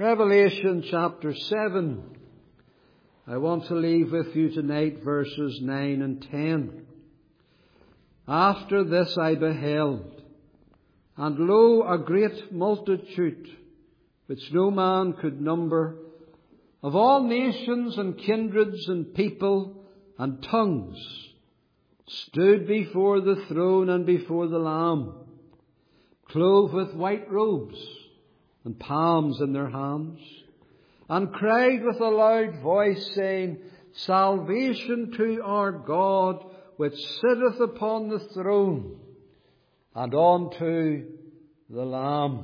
Revelation chapter 7. I want to leave with you tonight verses 9 and 10. After this I beheld, and lo, a great multitude, which no man could number, of all nations and kindreds and people and tongues, stood before the throne and before the Lamb, clothed with white robes and palms in their hands, and cried with a loud voice, saying, Salvation to our God, which sitteth upon the throne, and unto the Lamb.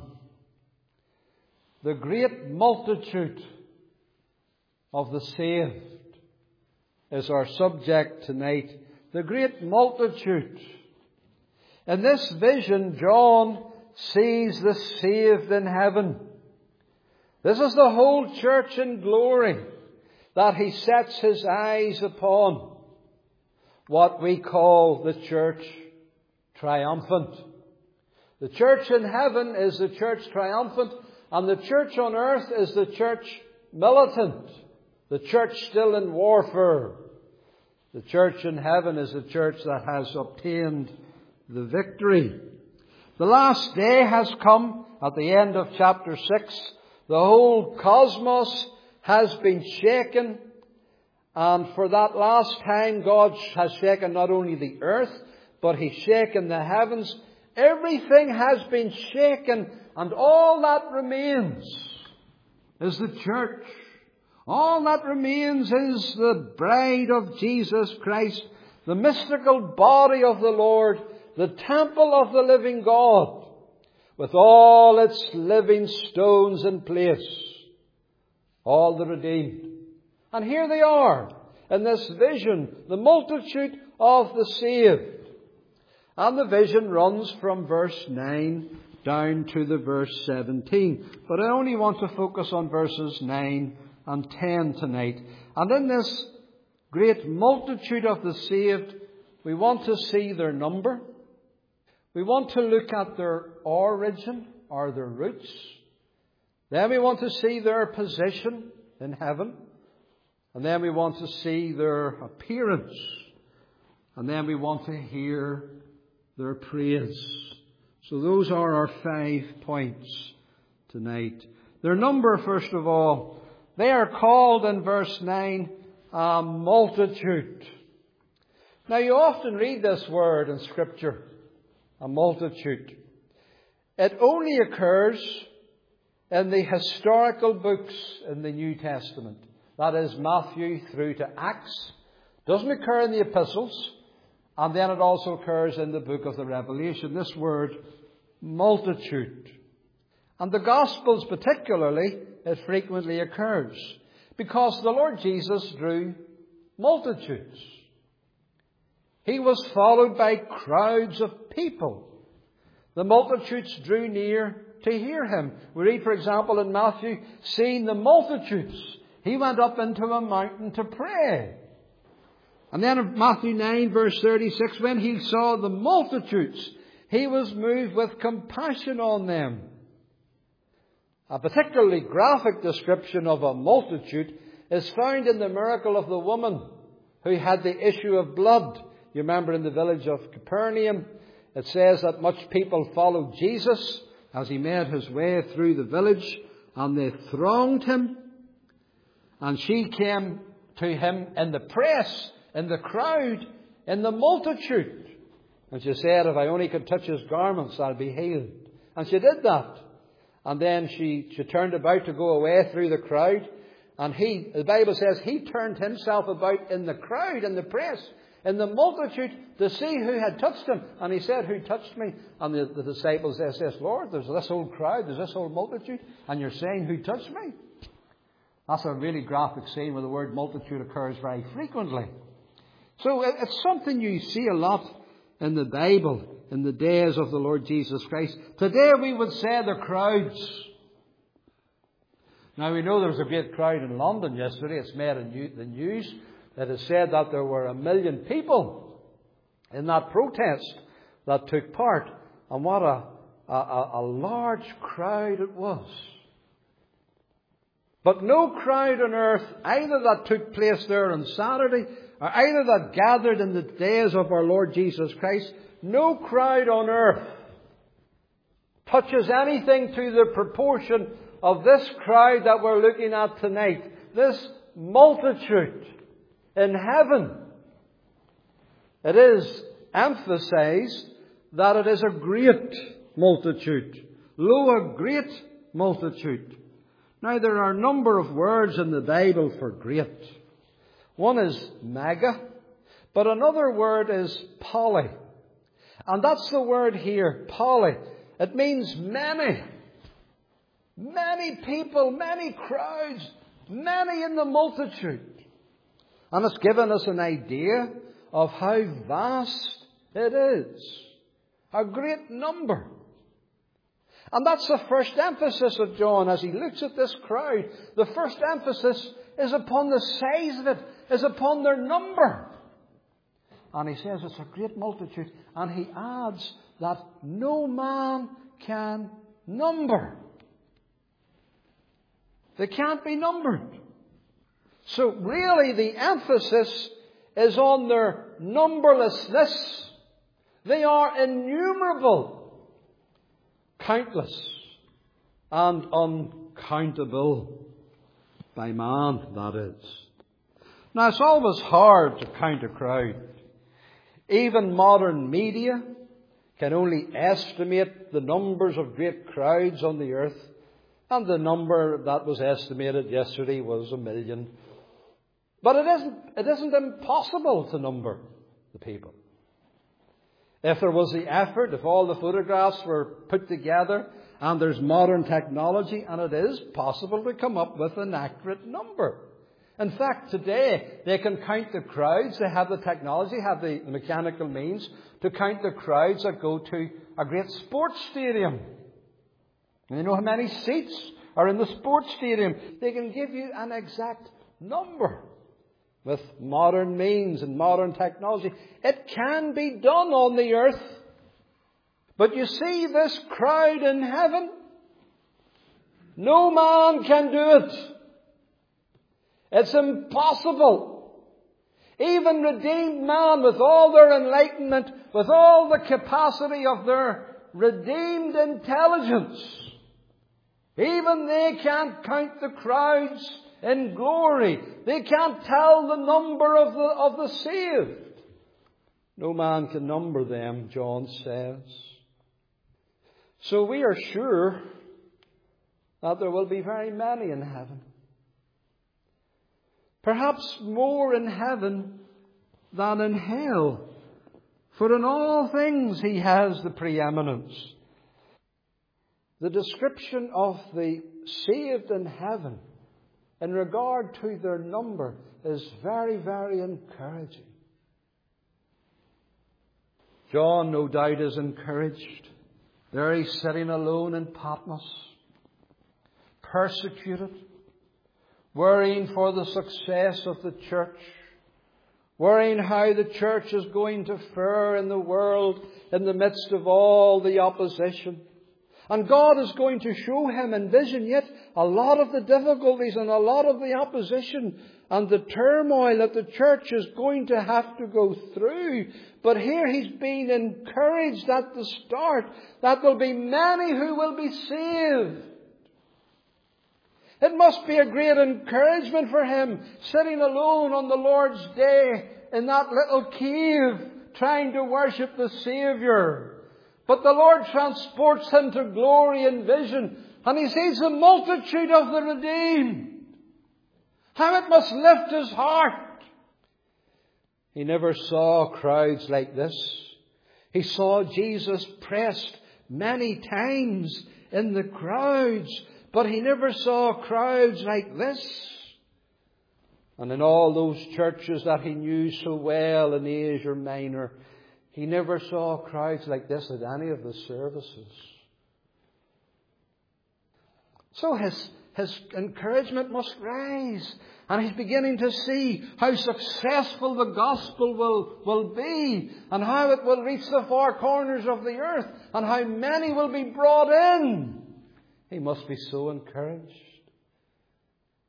The great multitude of the saved is our subject tonight. The great multitude. In this vision, John sees the saved in heaven. This is the whole church in glory that he sets his eyes upon. What we call the church triumphant. The church in heaven is the church triumphant, and the church on earth is the church militant. The church still in warfare. The church in heaven is the church that has obtained the victory. The last day has come at the end of chapter 6. The whole cosmos has been shaken. And for that last time, God has shaken not only the earth, but He's shaken the heavens. Everything has been shaken, and all that remains is the church. All that remains is the bride of Jesus Christ, the mystical body of the Lord, the temple of the living God, with all its living stones in place. All the redeemed. And here they are, in this vision, the multitude of the saved. And the vision runs from verse 9 down to the verse 17. But I only want to focus on verses 9 and 10 tonight. And in this great multitude of the saved, we want to see their number. We want to look at their origin or their roots. Then we want to see their position in heaven. And then we want to see their appearance. And then we want to hear their praise. So those are our 5 points tonight. Their number, first of all. They are called in verse 9, a multitude. Now you often read this word in Scripture, a multitude. It only occurs in the historical books in the New Testament. That is Matthew through to Acts. It doesn't occur in the epistles. And then it also occurs in the book of the Revelation. This word, multitude. And the Gospels particularly, it frequently occurs. Because the Lord Jesus drew multitudes. He was followed by crowds of people. The multitudes drew near to hear Him. We read, for example, in Matthew, seeing the multitudes, He went up into a mountain to pray. And then in Matthew 9, verse 36, when He saw the multitudes, He was moved with compassion on them. A particularly graphic description of a multitude is found in the miracle of the woman who had the issue of blood. You remember in the village of Capernaum, it says that much people followed Jesus as He made His way through the village, and they thronged Him. And she came to Him in the press, in the crowd, in the multitude. And she said, if I only could touch His garments, I'll be healed. And she did that. And then she turned about to go away through the crowd. And the Bible says, He turned Himself about in the crowd, in the press, in the multitude, to see who had touched Him. And He said, who touched me? And the disciples, they says, Lord, there's this whole crowd, there's this whole multitude, and you're saying, who touched me? That's a really graphic scene where the word multitude occurs very frequently. So it's something you see a lot in the Bible in the days of the Lord Jesus Christ. Today we would say the crowds. Now we know there was a great crowd in London yesterday. It's made in the news that it said that there were 1 million people in that protest that took part. And what a large crowd it was. But no crowd on earth, either that took place there on Saturday, or either that gathered in the days of our Lord Jesus Christ, no crowd on earth touches anything to the proportion of this crowd that we're looking at tonight. This multitude in heaven. It is emphasized that it is a great multitude. Lo, a great multitude. Now, there are a number of words in the Bible for great. One is mega, but another word is poly. And that's the word here, poly. It means many. Many people, many crowds, many in the multitude. And it's given us an idea of how vast it is. A great number. And that's the first emphasis of John as he looks at this crowd. The first emphasis is upon the size of it, is upon their number. And he says it's a great multitude. And he adds that no man can number. They can't be numbered. So really the emphasis is on their numberlessness. They are innumerable, countless, and uncountable by man, that is. Now, it's always hard to count a crowd. Even modern media can only estimate the numbers of great crowds on the earth. And the number that was estimated yesterday was 1 million. But it isn't impossible to number the people. If there was the effort, if all the photographs were put together, and there's modern technology, and it is possible to come up with an accurate number. In fact, today, they can count the crowds. They have the technology, have the mechanical means to count the crowds that go to a great sports stadium. And you know how many seats are in the sports stadium. They can give you an exact number with modern means and modern technology. It can be done on the earth. But you see this crowd in heaven? No man can do it. It's impossible. Even redeemed man, with all their enlightenment, with all the capacity of their redeemed intelligence, even they can't count the crowds in glory. They can't tell the number of the saved. No man can number them, John says. So we are sure that there will be very many in heaven. Perhaps more in heaven than in hell. For in all things he has the preeminence. The description of the saved in heaven in regard to their number is very, very encouraging. John, no doubt, is encouraged. There he's sitting alone in Patmos, persecuted, worrying for the success of the church, worrying how the church is going to fare in the world in the midst of all the opposition. And God is going to show him in vision yet a lot of the difficulties and a lot of the opposition and the turmoil that the church is going to have to go through. But here he's being encouraged at the start that there'll be many who will be saved. It must be a great encouragement for him, sitting alone on the Lord's day in that little cave, trying to worship the Saviour. But the Lord transports him to glory and vision, and he sees the multitude of the redeemed. How it must lift his heart. He never saw crowds like this. He saw Jesus pressed many times in the crowds, but he never saw crowds like this. And in all those churches that he knew so well in Asia Minor, he never saw crowds like this at any of the services. So his encouragement must rise. And he's beginning to see how successful the gospel will be. And how it will reach the four corners of the earth. And how many will be brought in. He must be so encouraged.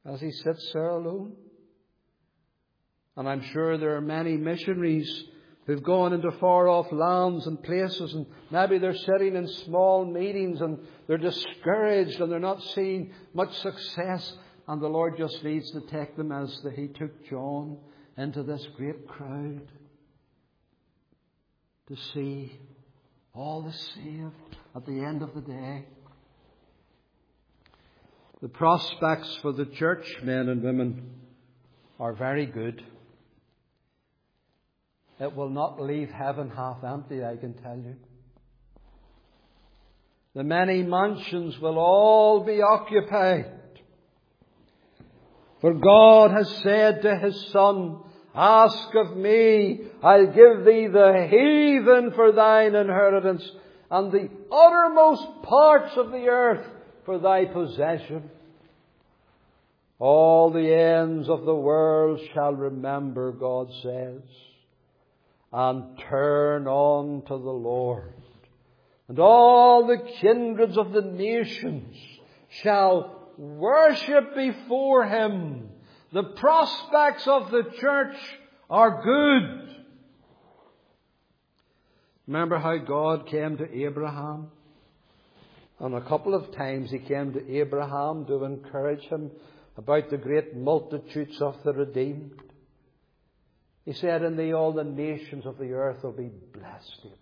as he sits there alone. And I'm sure there are many missionaries who've gone into far-off lands and places, and maybe they're sitting in small meetings and they're discouraged and they're not seeing much success. And the Lord just needs to take them as He took John into this great crowd to see all the saved at the end of the day. The prospects for the church, men and women, are very good. It will not leave heaven half empty, I can tell you. The many mansions will all be occupied. For God has said to His Son, "Ask of me, I'll give thee the heathen for thine inheritance, and the uttermost parts of the earth for thy possession. All the ends of the world shall remember," God says, "and turn on to the Lord. And all the kindreds of the nations shall worship before Him." The prospects of the church are good. Remember how God came to Abraham? And a couple of times He came to Abraham to encourage him about the great multitudes of the redeemed. He said, "In thee all the nations of the earth will be blessed, Abraham.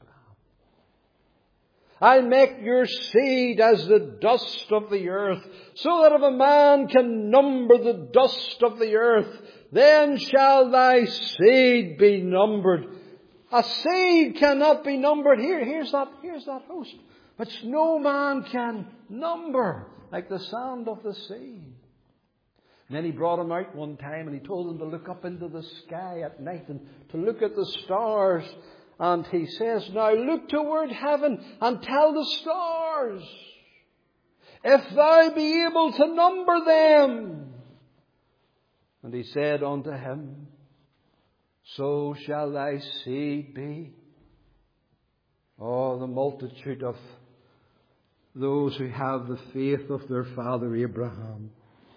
I'll make your seed as the dust of the earth, so that if a man can number the dust of the earth, then shall thy seed be numbered." A seed cannot be numbered. Here's that host, which no man can number, like the sand of the sea. And then He brought him out one time and He told him to look up into the sky at night and to look at the stars. And He says, "Now look toward heaven and tell the stars, if thou be able to number them." And He said unto him, "So shall thy seed be." Oh, the multitude of those who have the faith of their father Abraham.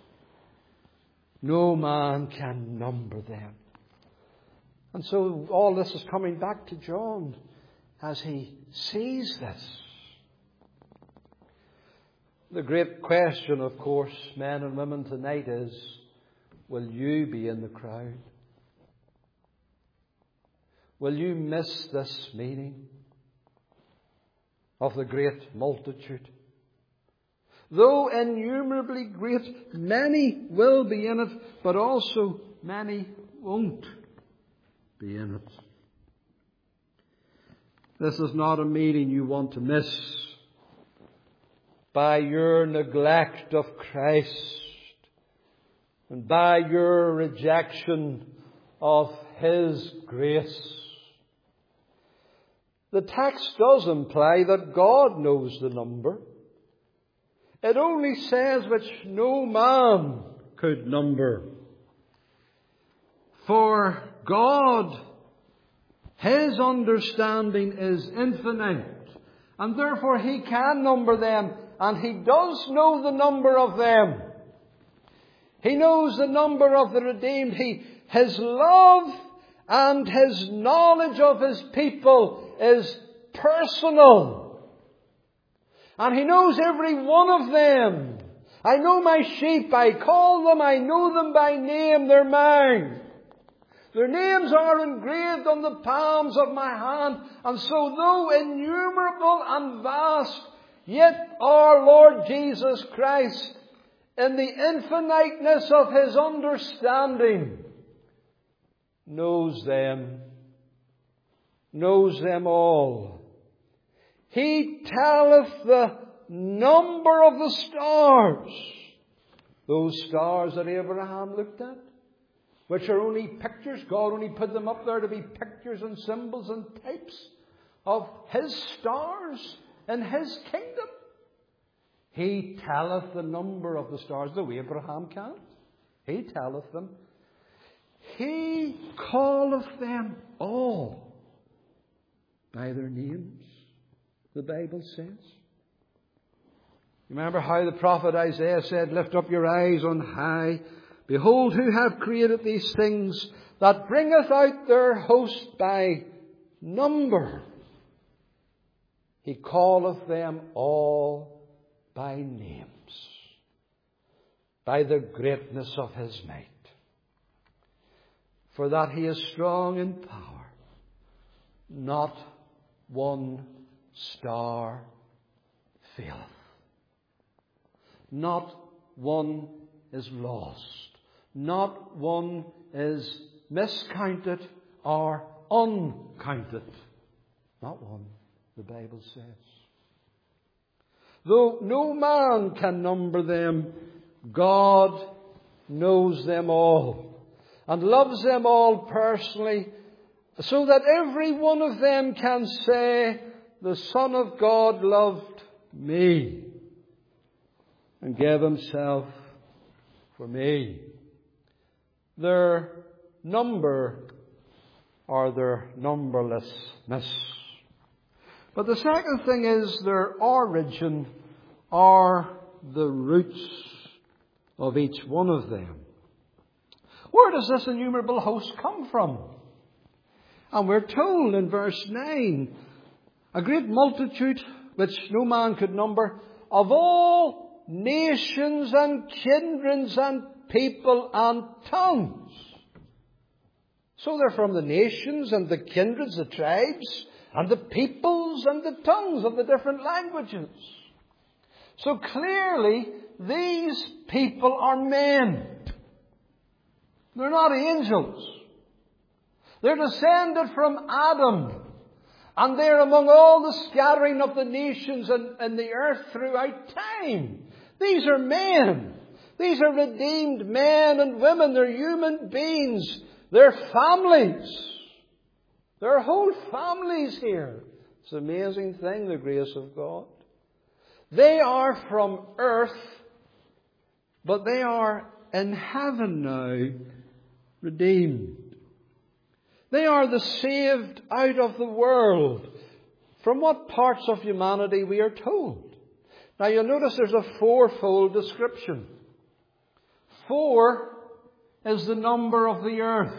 No man can number them. And so all this is coming back to John as he sees this. The great question, of course, men and women tonight is, will you be in the crowd? Will you miss this meeting of the great multitude? Though innumerably great, many will be in it, but also many won't be in it. This is not a meeting you want to miss by your neglect of Christ and by your rejection of His grace. The text does imply that God knows the number. It only says which no man could number. For God, His understanding is infinite, and therefore He can number them, and He does know the number of them. He knows the number of the redeemed. His love and His knowledge of His people is personal. And He knows every one of them. I know my sheep. I call them. I know them by name. They're mine. Their names are engraved on the palms of my hand. And so though innumerable and vast, yet our Lord Jesus Christ, in the infiniteness of His understanding, knows them all. He telleth the number of the stars. Those stars that Abraham looked at, which are only pictures. God only put them up there to be pictures and symbols and types of His stars in His kingdom. He telleth the number of the stars, though Abraham can't. He telleth them. He calleth them all by their names, the Bible says. Remember how the prophet Isaiah said, "Lift up your eyes on high. Behold, who hath created these things, that bringeth out their host by number. He calleth them all by names, by the greatness of his might. For that he is strong in power, not one star faileth. Not one is lost. Not one is miscounted or uncounted. Not one, the Bible says. Though no man can number them, God knows them all and loves them all personally, so that every one of them can say, the Son of God loved me and gave himself for me. Their number or their numberlessness. But the second thing is their origin or the roots of each one of them. Where does this innumerable host come from? And we're told in verse 9, a great multitude which no man could number, of all nations and kindreds and people and tongues. So they're from the nations and the kindreds, the tribes, and the peoples and the tongues of the different languages. So clearly, these people are men. They're not angels. They're descended from Adam. And they're among all the scattering of the nations and the earth throughout time. These are men. These are redeemed men and women. They're human beings. They're families. There are whole families here. It's an amazing thing, the grace of God. They are from earth, but they are in heaven now, redeemed. They are the saved out of the world. From what parts of humanity we are told. Now you'll notice there's a fourfold description. 4 is the number of the earth.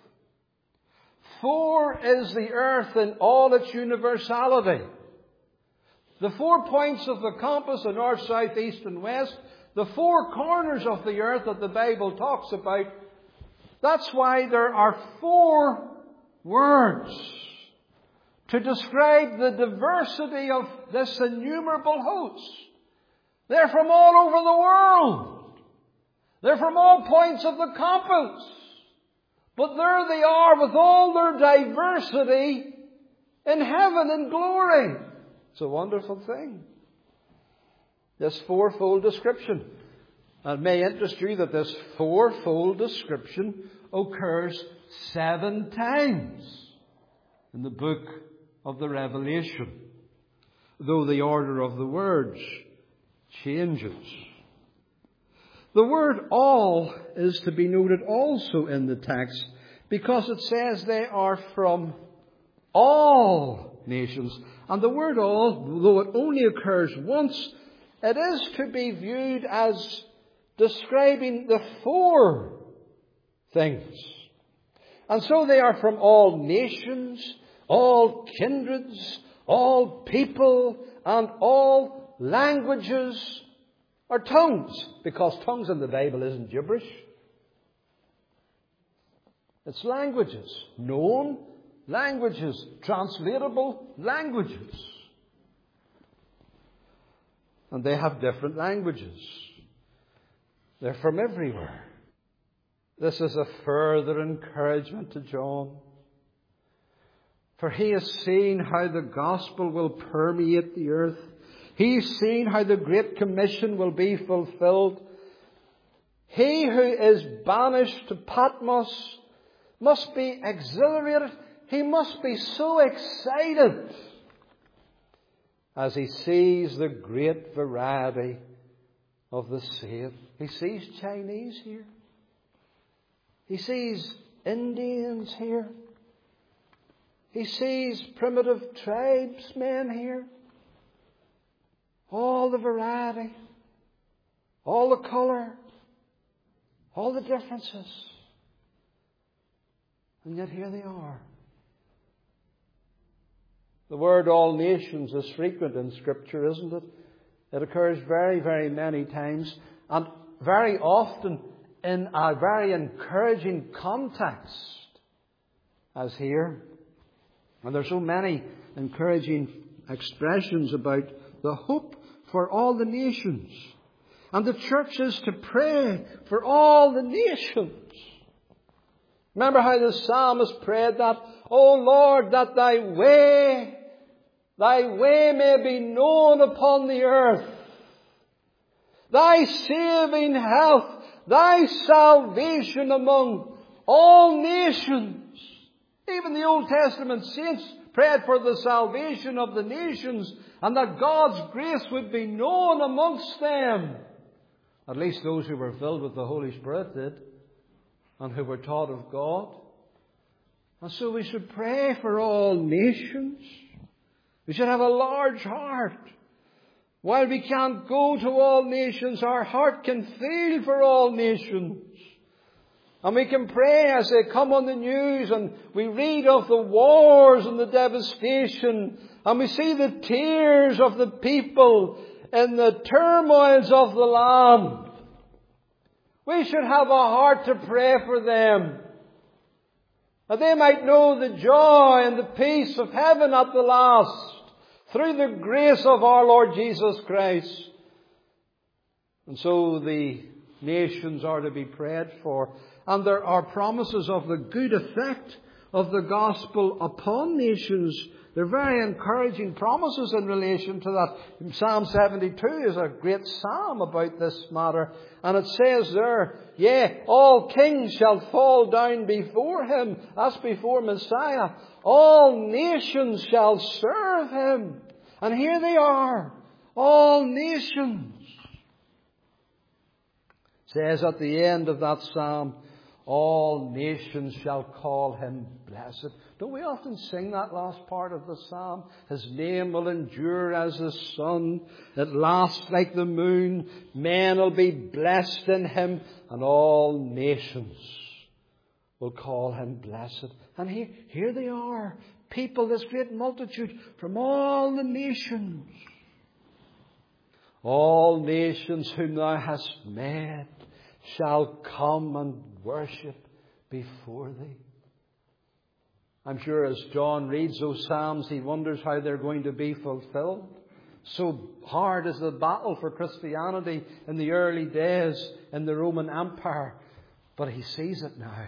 4 is the earth in all its universality. The 4 points of the compass, the north, south, east and west, the 4 corners of the earth that the Bible talks about, that's why there are 4 words to describe the diversity of this innumerable host. They're from all over the world. They're from all points of the compass. But there they are with all their diversity in heaven in glory. It's a wonderful thing. This fourfold description. And it may interest you that this fourfold description occurs 7 times in the book of the Revelation, though the order of the words changes. The word all is to be noted also in the text because it says they are from all nations. And the word all, though it only occurs once, it is to be viewed as describing the 4 things. And so they are from all nations, all kindreds, all people, and all languages or tongues. Because tongues in the Bible isn't gibberish. It's languages. Known languages. Translatable languages. And they have different languages. They're from everywhere. This is a further encouragement to John. For he has seen how the gospel will permeate the earth. He's seen how the Great Commission will be fulfilled. He who is banished to Patmos must be exhilarated. He must be so excited as he sees the great variety of the saved. He sees Chinese here. He sees Indians here. He sees primitive tribesmen here. All the variety. all the colour, all the differences. And yet here they are. The word all nations is frequent in Scripture, isn't it? It occurs very, very many times, and very often in a very encouraging context, as here. And there's so many encouraging expressions about the hope for all the nations. And the church is to pray for all the nations. Remember how the psalmist prayed that, O Lord, that Thy way may be known upon the earth. Thy saving health, Thy salvation among all nations. Even the Old Testament saints prayed for the salvation of the nations and that God's grace would be known amongst them. At least those who were filled with the Holy Spirit did, and who were taught of God. And so we should pray for all nations. We should have a large heart. While we can't go to all nations, our heart can feel for all nations. And we can pray as they come on the news and we read of the wars and the devastation, and we see the tears of the people in the turmoils of the land. We should have a heart to pray for them, that they might know the joy and the peace of heaven at the last, through the grace of our Lord Jesus Christ. And so the nations are to be prayed for. And there are promises of the good effect of the gospel upon nations. They're very encouraging promises in relation to that. Psalm 72 is a great psalm about this matter. And it says there, yea, all kings shall fall down before Him. That's before Messiah. All nations shall serve Him. And here they are. All nations. It says at the end of that psalm, all nations shall call Him blessed. Don't we often sing that last part of the psalm? His name will endure as the sun. It lasts like the moon. Men will be blessed in Him, and all nations will call Him blessed. And here they are. People, this great multitude from all the nations. All nations whom Thou hast made shall come and worship before Thee. I'm sure as John reads those Psalms, he wonders how they're going to be fulfilled. So hard is the battle for Christianity in the early days in the Roman Empire. But he sees it now.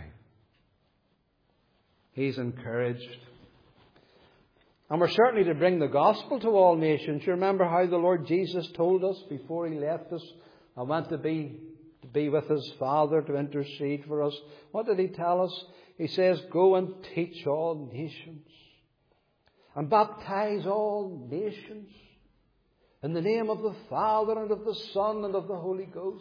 He's encouraged. And we're certainly to bring the gospel to all nations. You remember how the Lord Jesus told us before He left us, I went to be with His Father to intercede for us. What did He tell us? He says, go and teach all nations and baptize all nations in the name of the Father and of the Son and of the Holy Ghost.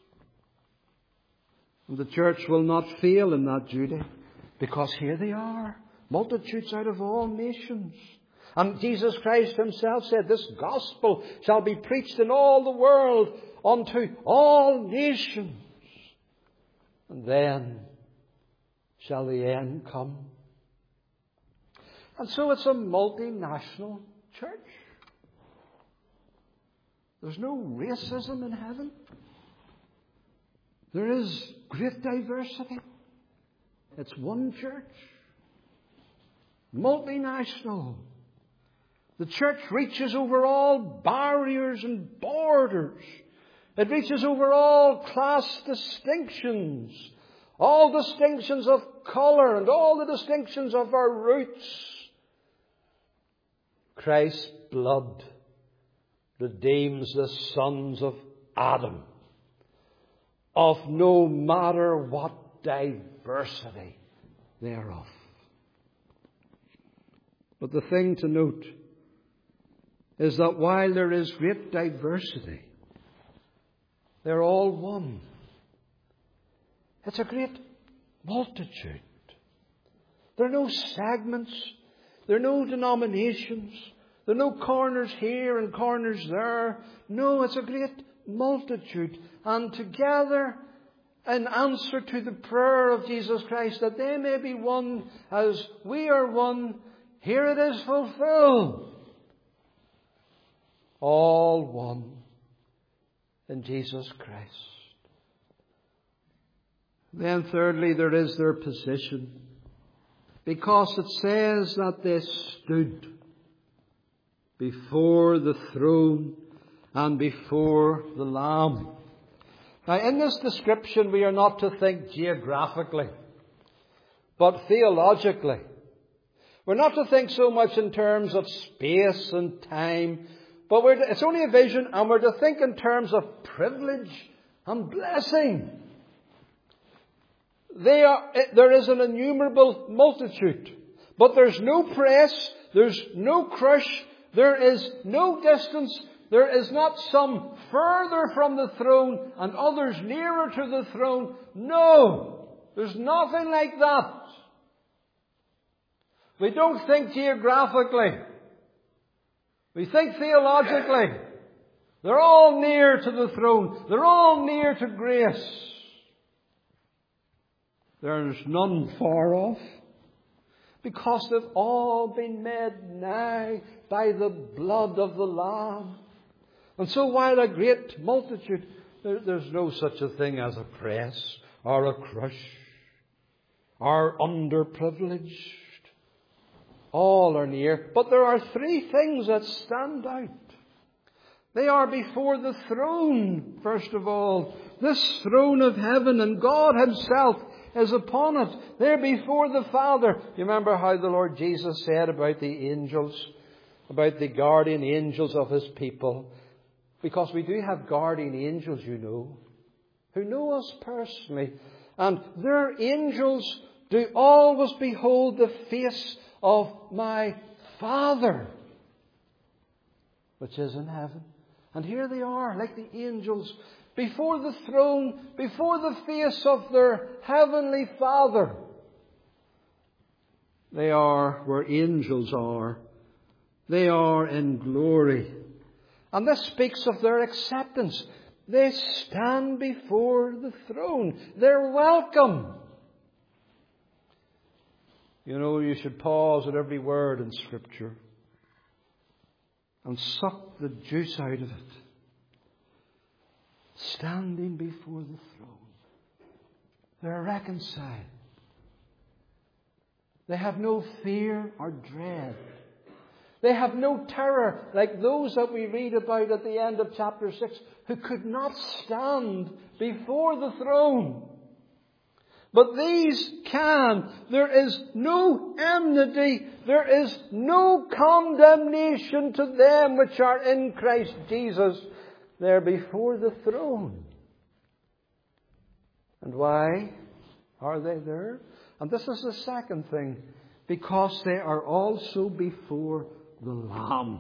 And the church will not fail in that duty, because here they are, multitudes out of all nations. And Jesus Christ Himself said, this gospel shall be preached in all the world unto all nations. And then shall the end come. And so it's a multinational church. There's no racism in heaven. There is great diversity. It's one church. Multinational. The church reaches over all barriers and borders. It reaches over all class distinctions, all distinctions of colour and all the distinctions of our roots. Christ's blood redeems the sons of Adam of no matter what diversity thereof. But the thing to note is that while there is great diversity, they're all one. It's a great multitude. There are no segments. There are no denominations. There are no corners here and corners there. No, it's a great multitude, and together in answer to the prayer of Jesus Christ, that they may be one as we are one, here it is fulfilled. All one in Jesus Christ. Then thirdly, there is their position. Because it says that they stood before the throne and before the Lamb. Now, in this description, we are not to think geographically, but theologically. We're not to think so much in terms of space and time, but it's only a vision, and we're to think in terms of privilege and blessing. There is an innumerable multitude, but there's no press, there's no crush, there is no distance, there is not some further from the throne and others nearer to the throne. No, there's nothing like that. We don't think geographically. We think theologically. They're all near to the throne. They're all near to grace. There's none far off, because they've all been made nigh by the blood of the Lamb. And so while a great multitude, there's no such a thing as a press or a crush or underprivileged. All are near. But there are three things that stand out. They are before the throne, first of all. This throne of heaven, and God Himself is upon it. They're before the Father. You remember how the Lord Jesus said about the angels, about the guardian angels of His people. Because we do have guardian angels, you know, who know us personally. And their angels do always behold the face of my Father, which is in heaven. And here they are, like the angels, before the throne, before the face of their heavenly Father. They are where angels are. They are in glory. And this speaks of their acceptance. They stand before the throne. They're welcome. You know, you should pause at every word in Scripture and suck the juice out of it. Standing before the throne. They're reconciled. They have no fear or dread. They have no terror like those that we read about at the end of chapter 6 who could not stand before the throne. But these can. There is no enmity. There is no condemnation to them which are in Christ Jesus. They're before the throne. And why are they there? And this is the second thing. Because they are also before the Lamb.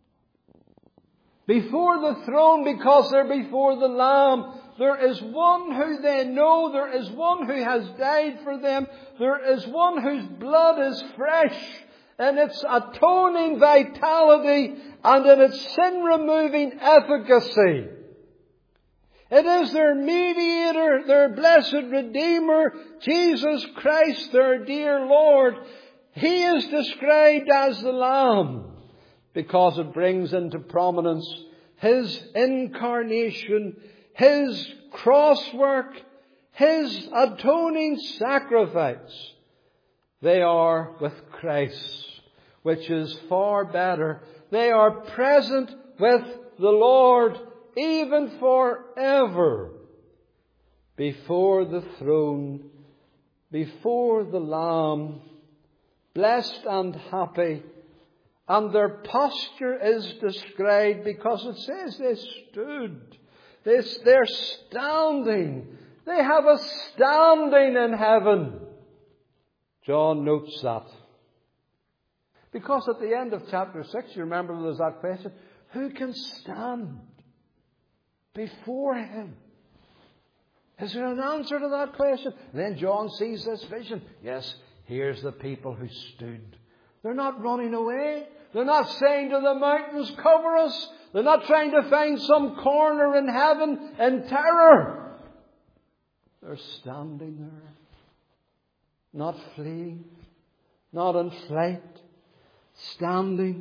Before the throne, because they're before the Lamb. There is one who they know. There is one who has died for them. There is one whose blood is fresh in its atoning vitality and in its sin-removing efficacy. It is their mediator, their blessed Redeemer, Jesus Christ, their dear Lord. He is described as the Lamb because it brings into prominence His incarnation, His cross work, His atoning sacrifice. They are with Christ, which is far better. They are present with the Lord even forever. Before the throne, before the Lamb, blessed and happy. And their posture is described because it says they stood. They're standing. They have a standing in heaven. John notes that. Because at the end of chapter 6, you remember there's that question, who can stand before Him? Is there an answer to that question? And then John sees this vision. Yes, here's the people who stood. They're not running away. They're not saying to the mountains, cover us. They're not trying to find some corner in heaven in terror. They're standing there, not fleeing, not in flight, standing.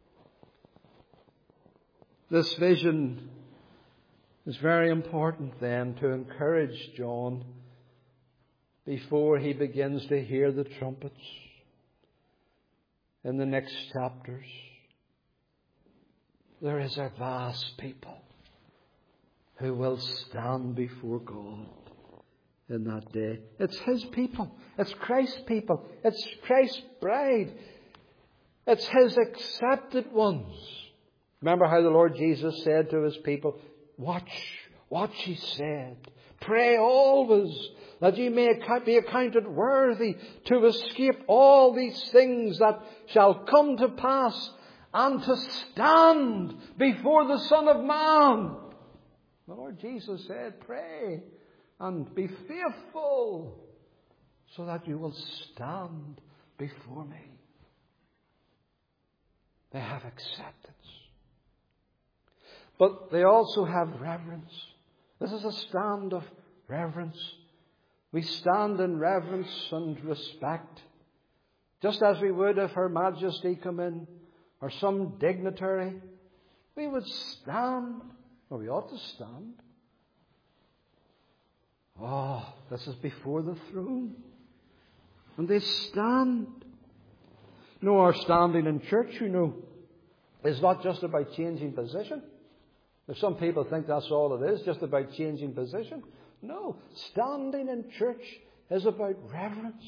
This vision is very important then to encourage John before he begins to hear the trumpets in the next chapters. There is a vast people who will stand before God in that day. It's His people. It's Christ's people. It's Christ's bride. It's His accepted ones. Remember how the Lord Jesus said to His people, watch, He said. Pray always that ye may be accounted worthy to escape all these things that shall come to pass and to stand before the Son of Man. The Lord Jesus said, pray and be faithful so that you will stand before me. They have acceptance. But they also have reverence. This is a stand of reverence. We stand in reverence and respect, just as we would if Her Majesty come in, or some dignitary. We would stand, or we ought to stand. Oh, this is before the throne. And they stand. No, our standing in church, is not just about changing position. If some people think that's all it is, just about changing position. No, standing in church is about reverence.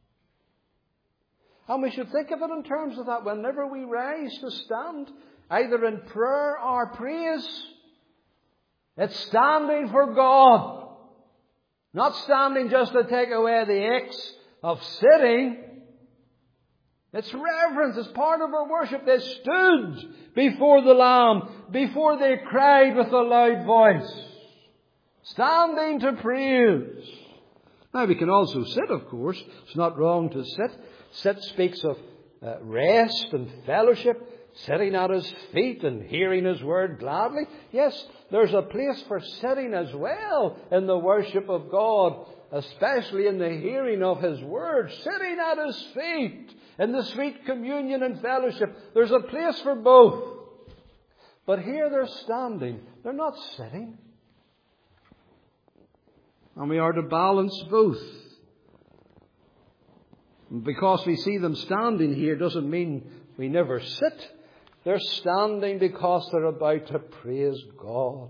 And we should think of it in terms of that whenever we rise to stand, either in prayer or praise, it's standing for God. Not standing just to take away the aches of sitting. It's reverence. It's part of our worship. They stood before the Lamb, before they cried with a loud voice, standing to praise. Now we can also sit, of course. It's not wrong to sit. Sit speaks of rest and fellowship, sitting at His feet and hearing His word gladly. Yes, there's a place for sitting as well in the worship of God, especially in the hearing of His word, sitting at His feet in the sweet communion and fellowship. There's a place for both. But here they're standing. They're not sitting. And we are to balance both. Because we see them standing here doesn't mean we never sit. They're standing because they're about to praise God.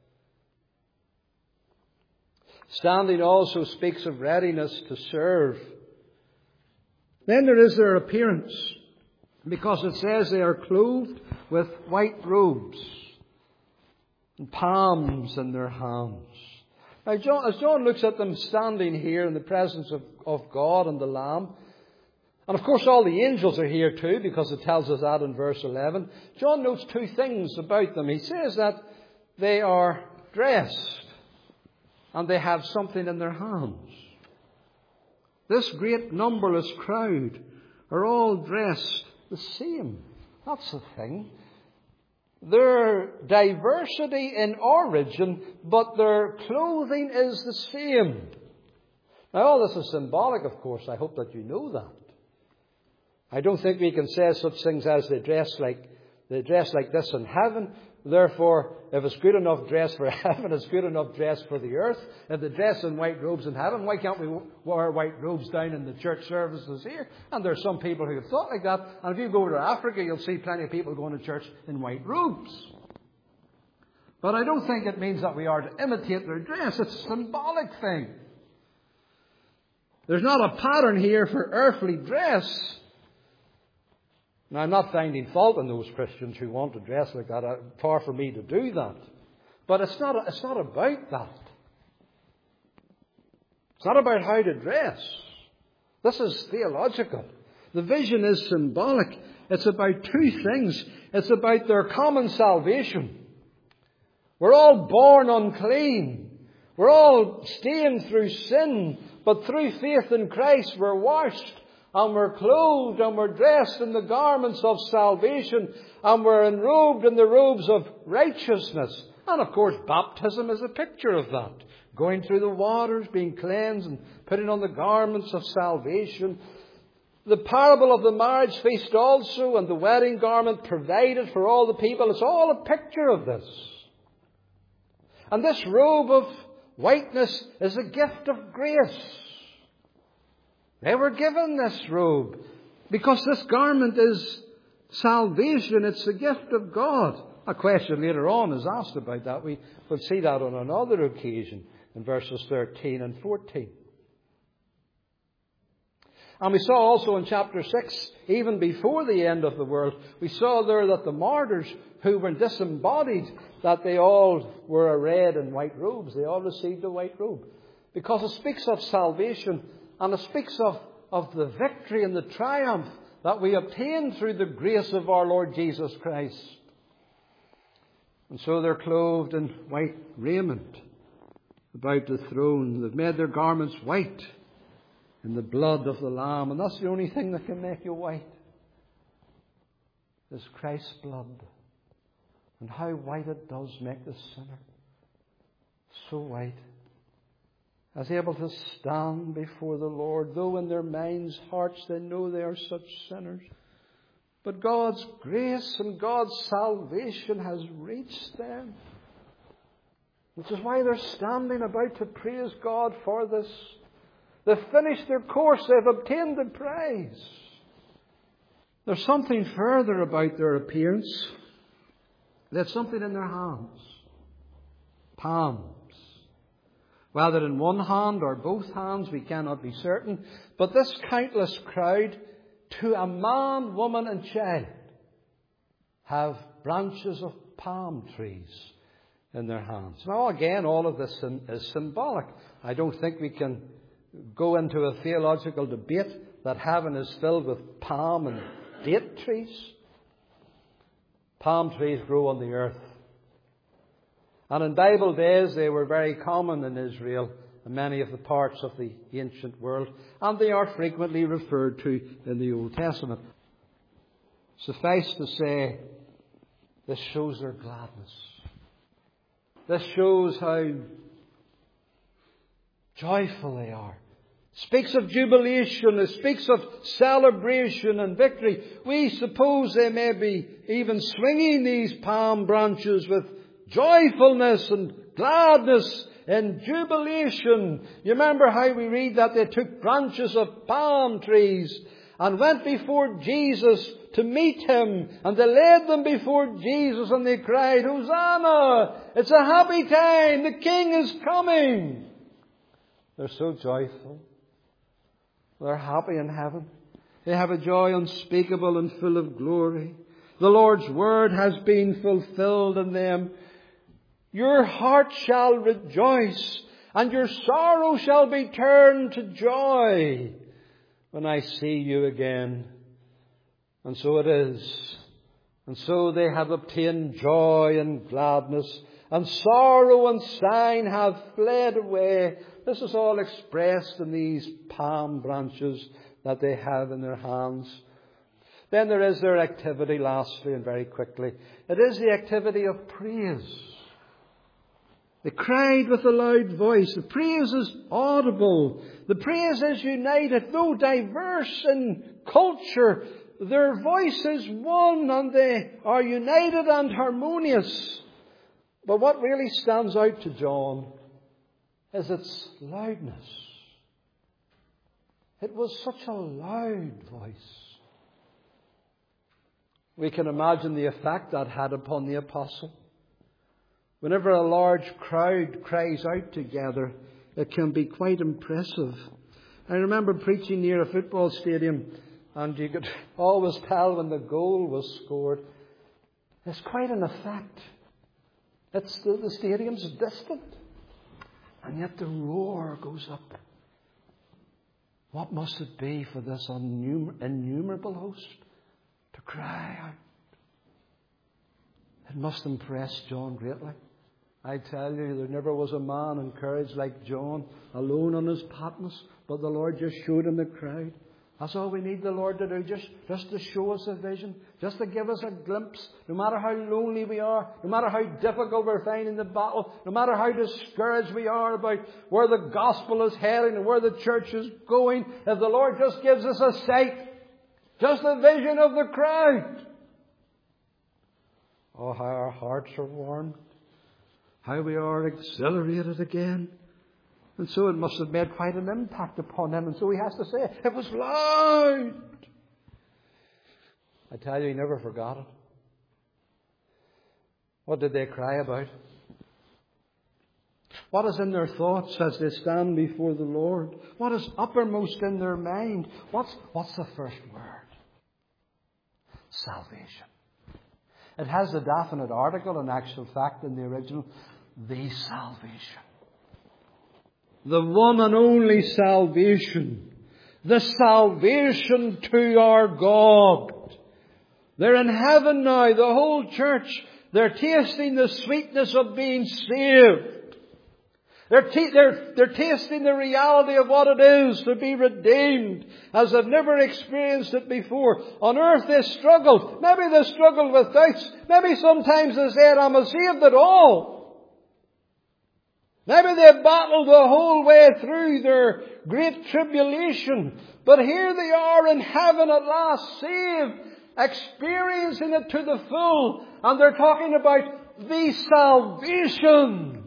Standing also speaks of readiness to serve. Then there is their appearance, because it says they are clothed with white robes and palms in their hands. Now, as John looks at them standing here in the presence of God and the Lamb, and of course all the angels are here too, because it tells us that in verse 11, John notes two things about them. He says that they are dressed and they have something in their hands. This great numberless crowd are all dressed the same. That's the thing. Their diversity in origin, but their clothing is the same. Now all this is symbolic, of course. I hope that you know that. I don't think we can say such things as they dress like this in heaven. Therefore, if it's good enough dress for heaven, it's good enough dress for the earth. If they dress in white robes in heaven, why can't we wear white robes down in the church services here? And there's some people who have thought like that. And if you go to Africa, you'll see plenty of people going to church in white robes. But I don't think it means that we are to imitate their dress. It's a symbolic thing. There's not a pattern here for earthly dress. Now, I'm not finding fault in those Christians who want to dress like that. Far from me to do that. But it's not about that. It's not about how to dress. This is theological. The vision is symbolic. It's about two things. It's about their common salvation. We're all born unclean. We're all stained through sin. But through faith in Christ, we're washed and we're clothed and we're dressed in the garments of salvation, and we're enrobed in the robes of righteousness. And of course, baptism is a picture of that. Going through the waters, being cleansed and putting on the garments of salvation. The parable of the marriage feast also, and the wedding garment provided for all the people. It's all a picture of this. And this robe of whiteness is a gift of grace. They were given this robe because this garment is salvation. It's a gift of God. A question later on is asked about that. We will see that on another occasion in verses 13 and 14. And we saw also in chapter 6, even before the end of the world, we saw there that the martyrs who were disembodied, that they all were arrayed in white robes. They all received a white robe. Because it speaks of salvation, and it speaks of the victory and the triumph that we obtain through the grace of our Lord Jesus Christ. And so they're clothed in white raiment about the throne. They've made their garments white in the blood of the Lamb. And that's the only thing that can make you white, is Christ's blood. And how white it does make the sinner. So white. As able to stand before the Lord, though in their minds' hearts they know they are such sinners. But God's grace and God's salvation has reached them. Which is why they're standing about to praise God for this. They've finished their course. They've obtained the prize. There's something further about their appearance. They had something in their hands. Palms. Whether in one hand or both hands, we cannot be certain. But this countless crowd, to a man, woman and child, have branches of palm trees in their hands. Now again, all of this is symbolic. I don't think we can go into a theological debate that heaven is filled with palm and date trees. Palm trees grow on the earth. And in Bible days, they were very common in Israel and many of the parts of the ancient world. And they are frequently referred to in the Old Testament. Suffice to say, this shows their gladness. This shows how joyful they are. It speaks of jubilation. It speaks of celebration and victory. We suppose they may be even swinging these palm branches with joyfulness and gladness and jubilation. You remember how we read that they took branches of palm trees and went before Jesus to meet Him. And they laid them before Jesus and they cried, Hosanna! It's a happy time! The King is coming! They're so joyful. They're happy in heaven. They have a joy unspeakable and full of glory. The Lord's word has been fulfilled in them. Your heart shall rejoice, and your sorrow shall be turned to joy when I see you again. And so it is. And so they have obtained joy and gladness, and sorrow and sighing have fled away. This is all expressed in these palm branches that they have in their hands. Then there is their activity, lastly and very quickly. It is the activity of praise. They cried with a loud voice. The praise is audible. The praise is united. Though diverse in culture, their voice is one and they are united and harmonious. But what really stands out to John is its loudness. It was such a loud voice. We can imagine the effect that had upon the apostle. Whenever a large crowd cries out together, it can be quite impressive. I remember preaching near a football stadium, and you could always tell when the goal was scored. It's quite an effect. The stadium's distant, and yet the roar goes up. What must it be for this innumerable host to cry out? It must impress John greatly. I tell you, there never was a man encouraged like John, alone on his Patmos, but the Lord just showed him the crowd. That's all we need the Lord to do, just to show us a vision, just to give us a glimpse, no matter how lonely we are, no matter how difficult we're finding the battle, no matter how discouraged we are about where the gospel is heading and where the church is going. If the Lord just gives us a sight, just a vision of the crowd, oh, how our hearts are warmed, how we are exhilarated again. And so it must have made quite an impact upon him. And so he has to say, it was loud. I tell you, he never forgot it. What did they cry about? What is in their thoughts as they stand before the Lord? What is uppermost in their mind? What's the first word? Salvation. It has a definite article, in actual fact, in the original, the salvation. The one and only salvation. The salvation to our God. They're in heaven now, the whole church. They're tasting the sweetness of being saved. They're tasting the reality of what it is to be redeemed, as they've never experienced it before. On earth they struggled. Maybe they struggled with doubts. Maybe sometimes they said, I'm not saved at all. Maybe they battled the whole way through their great tribulation. But here they are in heaven at last, saved, experiencing it to the full. And they're talking about the salvation.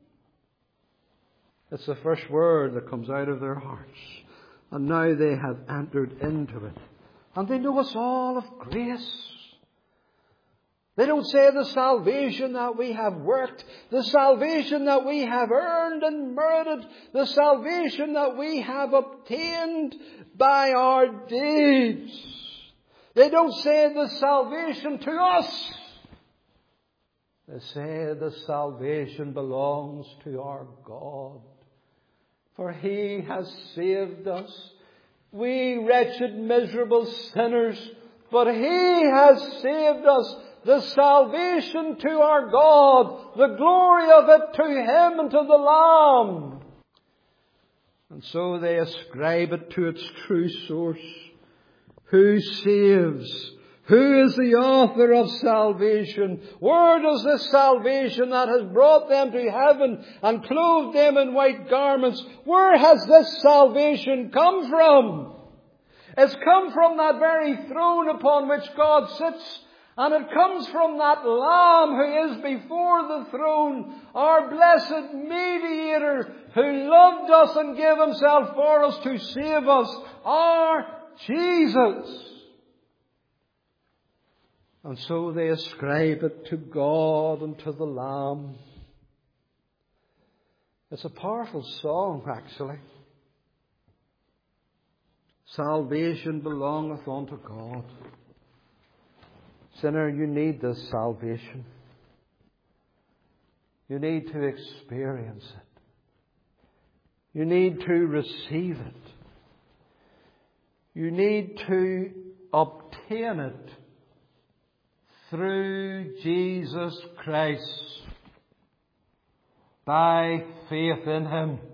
It's the first word that comes out of their hearts. And now they have entered into it. And they know it's all of grace. They don't say the salvation that we have worked, the salvation that we have earned and merited, the salvation that we have obtained by our deeds. They don't say the salvation to us. They say the salvation belongs to our God. For He has saved us, we wretched, miserable sinners, but He has saved us. The salvation to our God, the glory of it to Him and to the Lamb. And so they ascribe it to its true source. Who saves? Who is the author of salvation? Where does this salvation that has brought them to heaven and clothed them in white garments, where has this salvation come from? It's come from that very throne upon which God sits. And it comes from that Lamb who is before the throne, our blessed mediator, who loved us and gave Himself for us to save us, our Jesus. And so they ascribe it to God and to the Lamb. It's a powerful song, actually. Salvation belongeth unto God. Sinner, you need this salvation. You need to experience it. You need to receive it. You need to obtain it through Jesus Christ by faith in Him.